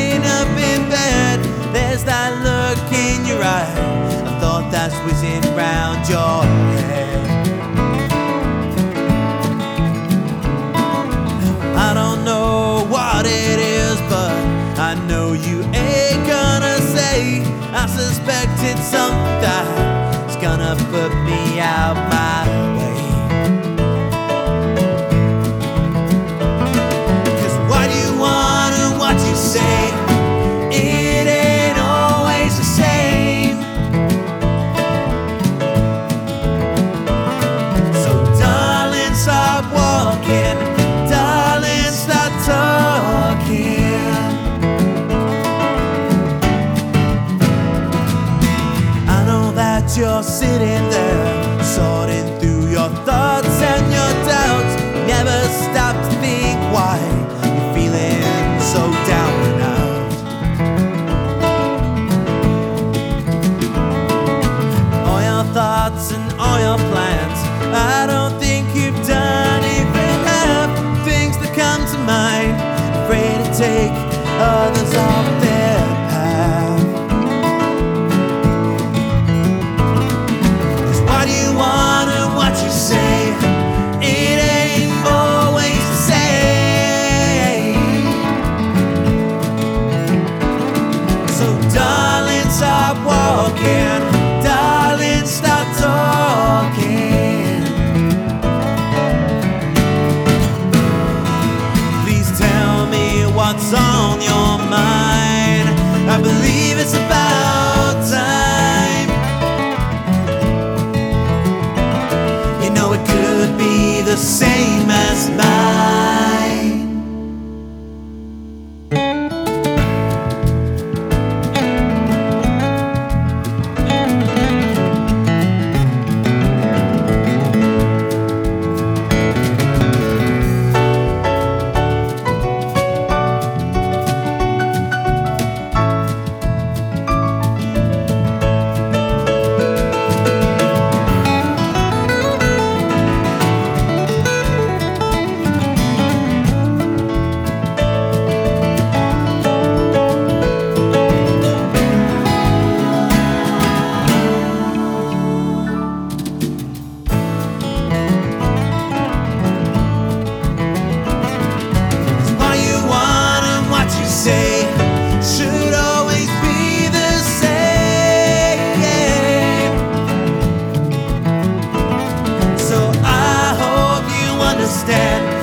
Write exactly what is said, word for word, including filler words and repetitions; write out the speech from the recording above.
sitting up in bed, there's that look in your eye, a thought that's whizzing round your head. I don't know what it is, but I know you ain't gonna say. I suspect it's something that's gonna put me out my way. 'Cause what you want and what you say, it ain't always the same. So darling, stop walking, darling, stop talking. I know that you're sitting there, sorting through your thoughts and your doubts. Never stop to think why you're feeling so down and out. All your thoughts and all your plans, I don't think you've done even half things that come to mind. Afraid to take others off their path. 'Cause what you want and what you say, it ain't always the same. So darling, stop walking, darling, stop talking. Please tell me what's on your mind. I believe it's about time. You know it could be the same as mine. Say should always be the same. So I hope you understand.